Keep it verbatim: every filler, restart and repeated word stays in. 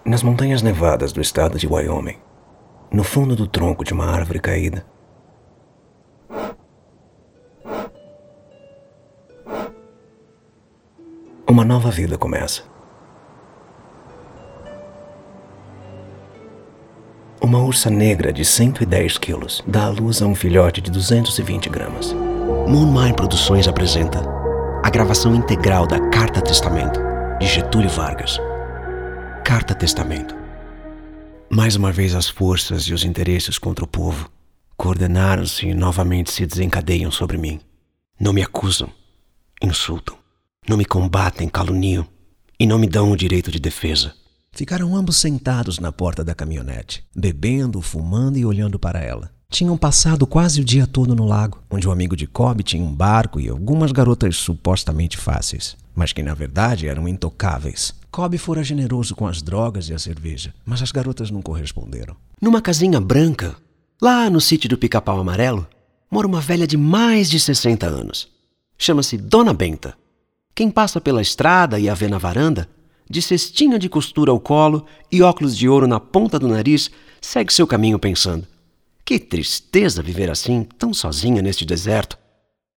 Nas montanhas nevadas do estado de Wyoming, no fundo do tronco de uma árvore caída, uma nova vida começa. Uma ursa negra de cento e dez quilos dá à luz a um filhote de duzentos e vinte gramas. Moonmine Produções apresenta a gravação integral da Carta Testamento, de Getúlio Vargas. Carta Testamento. Mais uma vez as forças e os interesses contra o povo coordenaram-se e novamente se desencadeiam sobre mim. Não me acusam, insultam. Não me combatem, caluniam e não me dão o direito de defesa. Ficaram ambos sentados na porta da caminhonete, bebendo, fumando e olhando para ela. Tinham passado quase o dia todo no lago, onde o amigo de Cobb tinha um barco e algumas garotas supostamente fáceis, mas que na verdade eram intocáveis. Cobb fora generoso com as drogas e a cerveja, mas as garotas não corresponderam. Numa casinha branca, lá no sítio do Pica-Pau Amarelo, mora uma velha de mais de sessenta anos. Chama-se Dona Benta. Quem passa pela estrada e a vê na varanda, de cestinha de costura ao colo e óculos de ouro na ponta do nariz, segue seu caminho pensando: que tristeza viver assim, tão sozinha neste deserto.